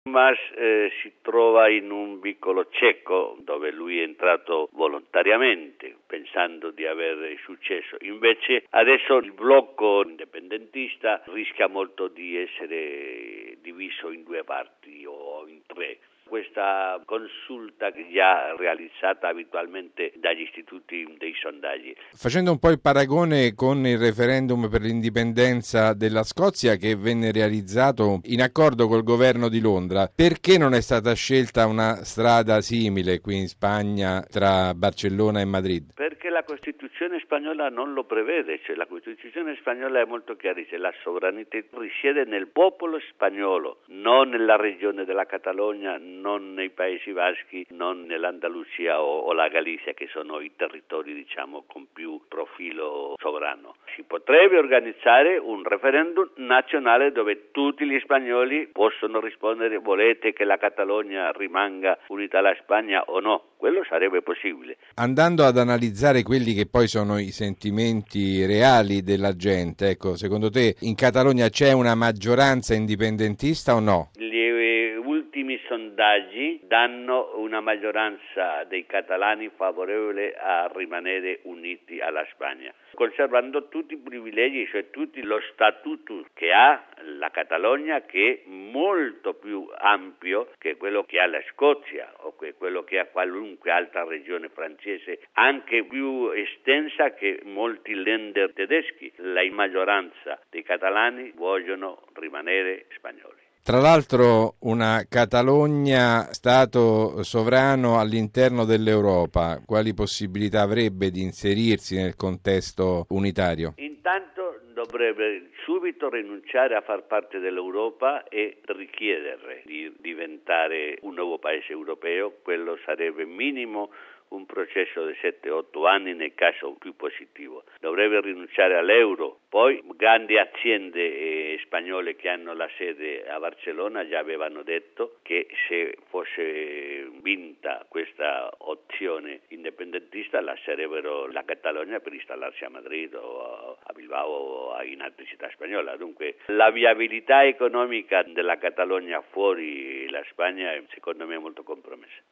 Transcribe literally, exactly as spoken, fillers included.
Mas eh, si trova in un vicolo cieco dove lui è entrato volontariamente pensando di avere successo. Invece adesso il blocco indipendentista rischia molto di essere diviso in due parti o in tre. Questa consulta già realizzata abitualmente dagli istituti dei sondaggi. Facendo un po' il paragone con il referendum per l'indipendenza della Scozia che venne realizzato in accordo col governo di Londra, perché non è stata scelta una strada simile qui in Spagna tra Barcellona e Madrid? Perché la Costituzione spagnola non lo prevede, cioè la Costituzione spagnola è molto chiara, dice la sovranità risiede nel popolo spagnolo, non nella regione della Catalogna, non nei Paesi Baschi, non nell'Andalusia o, o la Galizia, che sono i territori diciamo con più profilo sovrano. Si potrebbe organizzare un referendum nazionale dove tutti gli spagnoli possono rispondere: volete che la Catalogna rimanga unita alla Spagna o no? Quello sarebbe possibile. Andando ad analizzare quelli che poi sono i sentimenti reali della gente, ecco, secondo te in Catalogna c'è una maggioranza indipendentista o no? Gli ultimi sondaggi danno una maggioranza dei catalani favorevole a rimanere uniti alla Spagna, conservando tutti i privilegi, cioè tutti lo statuto che ha la Catalogna, che è molto più ampio che quello che ha la Scozia o che quello che ha qualunque altra regione francese, anche più estensa che molti länder tedeschi. La maggioranza dei catalani vogliono rimanere spagnoli. Tra l'altro una Catalogna stato sovrano all'interno dell'Europa, quali possibilità avrebbe di inserirsi nel contesto unitario? Intanto dovrebbe subito rinunciare a far parte dell'Europa e richiedere di diventare un nuovo paese europeo. Quello sarebbe minimo un processo di sette otto anni nel caso più positivo. Dovrebbe rinunciare all'euro. Poi grandi aziende eh, spagnole che hanno la sede a Barcellona già avevano detto che se fosse vinta questa opzione indipendentista lascerebbero la Catalogna per installarsi a Madrid o a Bilbao o in altre città spagnole. Dunque la viabilità economica della Catalogna fuori la Spagna è secondo me molto compromessa.